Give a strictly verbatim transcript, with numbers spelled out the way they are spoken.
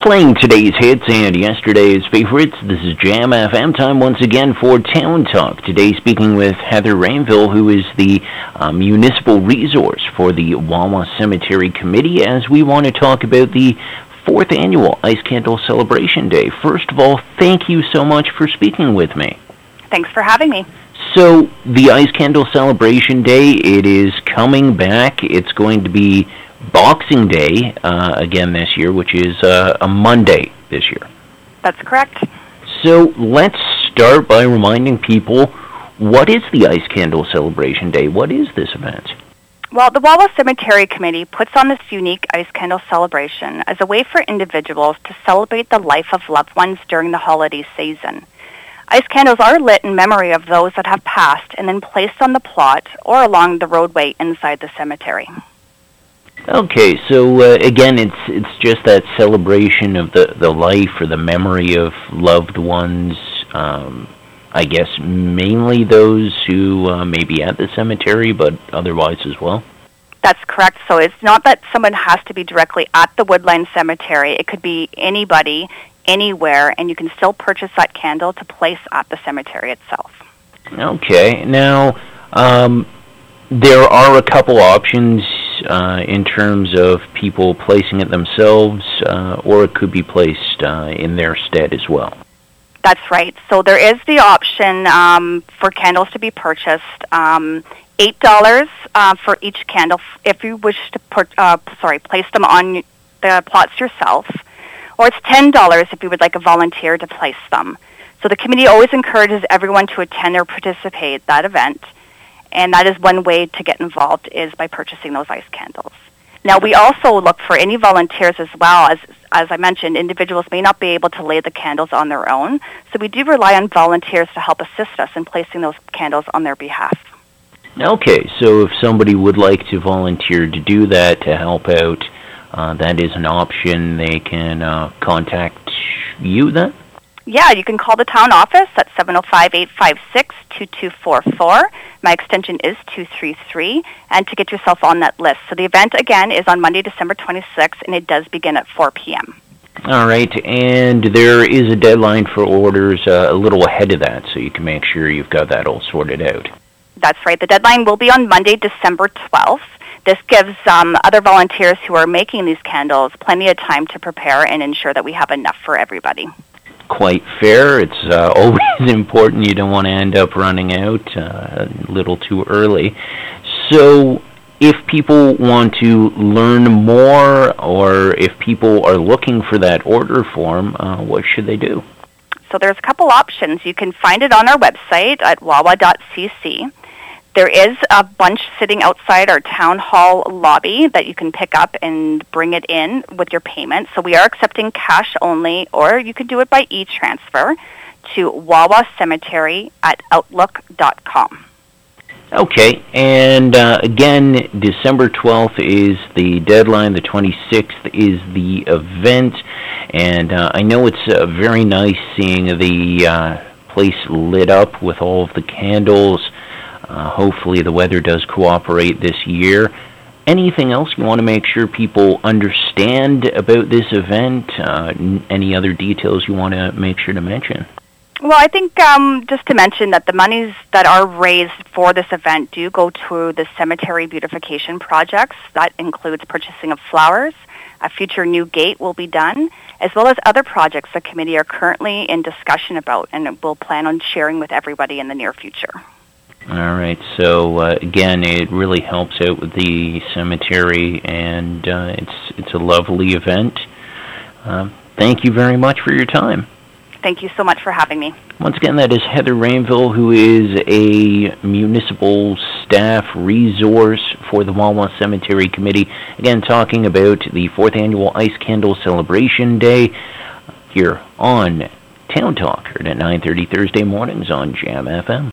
Playing today's hits and yesterday's favorites, this is Jam F M time once again for Town Talk. Today speaking with Heather Rainville, who is the uh, municipal resource for the Wawa Cemetery Committee, as we want to talk about the fourth annual Ice Candle Celebration Day. First of all, thank you so much for speaking with me. Thanks for having me. So, the Ice Candle Celebration Day, it is coming back. It's going to be Boxing Day uh, again this year, which is uh, a Monday this year. That's correct. So let's start by reminding people, what is the Ice Candle Celebration Day? What is this event? Well, the Wawa Cemetery Committee puts on this unique Ice Candle celebration as a way for individuals to celebrate the life of loved ones during the holiday season. Ice candles are lit in memory of those that have passed and then placed on the plot or along the roadway inside the cemetery. Okay, so uh, again, it's it's just that celebration of the, the life or the memory of loved ones, um, I guess mainly those who uh, may be at the cemetery, but otherwise as well? That's correct. So it's not that someone has to be directly at the Woodline Cemetery. It could be anybody, anywhere, and you can still purchase that candle to place at the cemetery itself. Okay, now um, there are a couple options Uh, in terms of people placing it themselves, uh, or it could be placed uh, in their stead as well. That's right. So there is the option um, for candles to be purchased. Um, eight dollars uh, for each candle if you wish to put, uh, sorry, place them on the plots yourself, or it's ten dollars if you would like a volunteer to place them. So the committee always encourages everyone to attend or participate that event. And that is one way to get involved, is by purchasing those ice candles. Now, we also look for any volunteers as well. As as I mentioned, individuals may not be able to lay the candles on their own, so we do rely on volunteers to help assist us in placing those candles on their behalf. Okay, so if somebody would like to volunteer to do that, to help out, uh, that is an option. They can uh, contact you then? Yeah, you can call the town office at seven oh five, eight five six, two two four four. My extension is two three three, and to get yourself on that list. So the event, again, is on Monday, December twenty-sixth, and it does begin at four p.m. All right, and there is a deadline for orders uh, a little ahead of that, so you can make sure you've got that all sorted out. That's right. The deadline will be on Monday, December twelfth. This gives um, other volunteers who are making these candles plenty of time to prepare and ensure that we have enough for everybody. Quite fair. It's uh, always important. You don't want to end up running out uh, a little too early. So if people want to learn more, or if people are looking for that order form, uh, what should they do? So there's a couple options. You can find it on our website at wawa dot c c. There is a bunch sitting outside our town hall lobby that you can pick up and bring it in with your payment. So we are accepting cash only, or you can do it by e-transfer to wawa cemetery at outlook dot com. Okay, and uh, again, December twelfth is the deadline, the twenty-sixth is the event, and uh, I know it's uh, very nice seeing the uh, place lit up with all of the candles. Uh, hopefully the weather does cooperate this year. Anything else you want to make sure people understand about this event? Uh, n- any other details you want to make sure to mention? Well, I think um, just to mention that the monies that are raised for this event do go to the cemetery beautification projects. That includes purchasing of flowers. A future new gate will be done, as well as other projects the committee are currently in discussion about and will plan on sharing with everybody in the near future. All right, so uh, again, it really helps out with the cemetery, and uh, it's it's a lovely event. Uh, thank you very much for your time. Thank you so much for having me. Once again, that is Heather Rainville, who is a municipal staff resource for the Wawa Cemetery Committee. Again, talking about the fourth annual Ice Candle Celebration Day here on Town Talk, at nine thirty Thursday mornings on Jam F M.